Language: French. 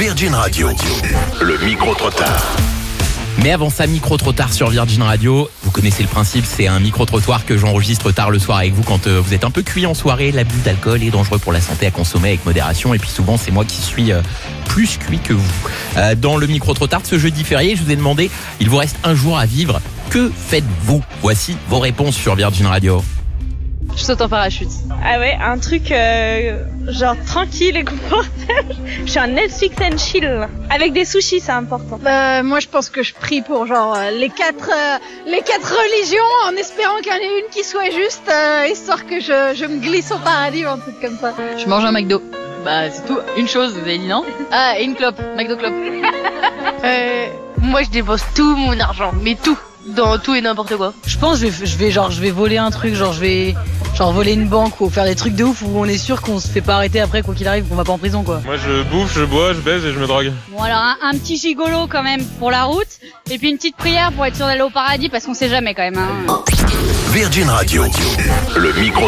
Virgin Radio, le micro-trottoir. Mais avant ça, micro-trottoir sur Virgin Radio. Vous connaissez le principe, c'est un micro-trottoir que j'enregistre tard le soir avec vous quand vous êtes un peu cuit en soirée. L'abus d'alcool est dangereux pour la santé, à consommer avec modération. Et puis souvent, c'est moi qui suis plus cuit que vous. Dans le micro-trottoir de ce jeudi férié, je vous ai demandé, il vous reste un jour à vivre. Que faites-vous? Voici vos réponses sur Virgin Radio. Je saute en parachute. Ah ouais, un truc genre tranquille et confortable. Je suis un Netflix and chill. Avec des sushis, c'est important. Moi, je pense que je prie pour genre les quatre religions en espérant qu'il y en ait une qui soit juste, histoire que je me glisse au paradis ou un truc comme ça. Je mange un McDo. Bah c'est tout. Une chose, vous avez dit non? Ah, et une clope. McDo clope. Moi, je dépense tout mon argent, mais tout. Dans tout et n'importe quoi. Je pense que je vais voler un truc, je vais voler une banque ou faire des trucs de ouf où on est sûr qu'on se fait pas arrêter après quoi qu'il arrive, qu'on va pas en prison quoi. Moi je bouffe, je bois, je baise et je me drogue. Bon alors un petit gigolo quand même pour la route et puis une petite prière pour être sûr d'aller au paradis parce qu'on sait jamais quand même. Virgin Radio, le micro